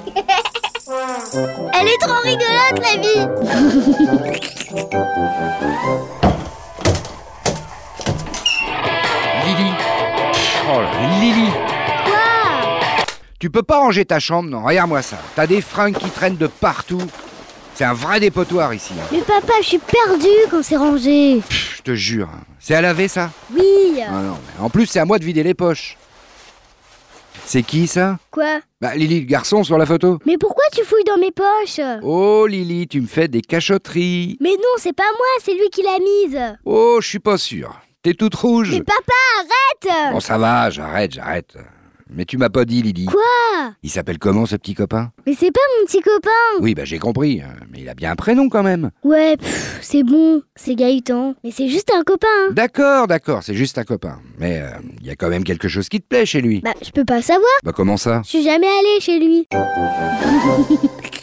Elle est trop rigolote, la vie. Lily. Oh là, Lily. Quoi? Tu peux pas ranger ta chambre, non? Regarde-moi ça. T'as des fringues qui traînent de partout. C'est un vrai dépotoir ici. Hein. Mais papa, je suis perdue quand c'est rangé. Je te jure. Hein. C'est à laver ça? Oui. Ah non, mais en plus c'est à moi de vider les poches. C'est qui ça? Quoi? Bah Lily, le garçon sur la photo. Mais pourquoi tu fouilles dans mes poches? Oh Lily, tu me fais des cachotteries. Mais non, c'est pas moi, c'est lui qui l'a mise. Oh, je suis pas sûr. T'es toute rouge. Mais papa, arrête! Bon ça va, j'arrête. Mais tu m'as pas dit Lily. Quoi? Il s'appelle comment ce petit copain? Mais c'est pas mon petit copain. Oui, bah j'ai compris. Mais il a bien un prénom quand même. Ouais, c'est bon, c'est Gaëtan. Mais c'est juste un copain. Hein. D'accord, c'est juste un copain. Mais il y a quand même quelque chose qui te plaît chez lui. Bah, je peux pas savoir. Bah comment ça? Je suis jamais allée chez lui.